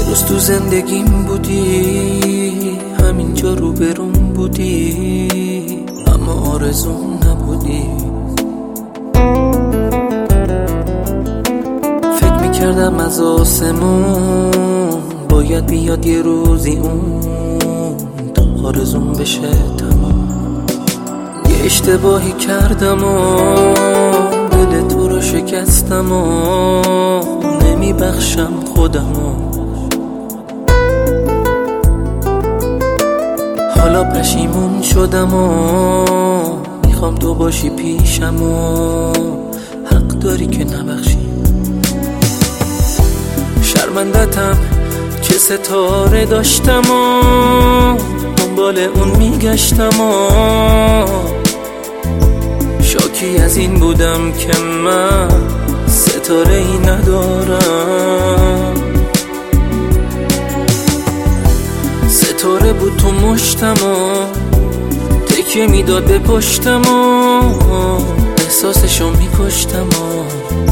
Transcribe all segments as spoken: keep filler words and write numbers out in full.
روز تو زندگیم بودی، همینجا رو برون بودی، اما آرزوم نبودی. فکر میکردم از آسمون باید بیاد یه روزی اون تا آرزوم بشه تمام. یه اشتباهی کردم و دل تو رو شکستم و نمیبخشم خودمو. حالا پشیمون شدم و میخوام تو باشی پیشم و حق داری که نبخشی. شرمندتم که ستاره داشتم و دنبال اون میگشتم و شاکی از این بودم که من ستاره ای ندارم. ستاره بود تو مشتم و تکیه میداد به پشتم و احساسشو میکشتم و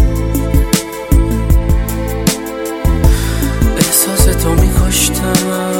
احساستو میکشتم.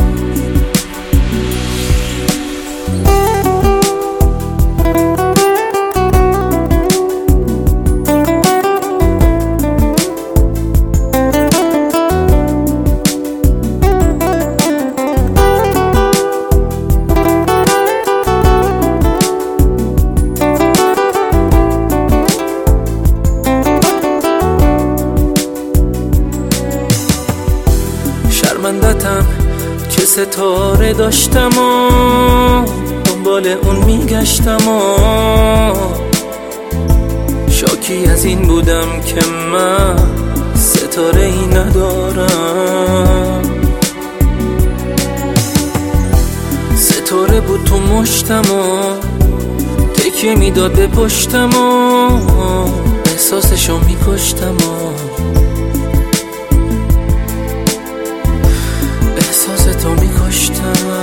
شرمندتم که ستاره داشتم و دنبال اون میگشتم و شاکی از این بودم که من ستاره ای ندارم. ستاره بود تو مشتم و تکیه میداد به پشتم و احساسشو میکشتم و احساستو میکشتم.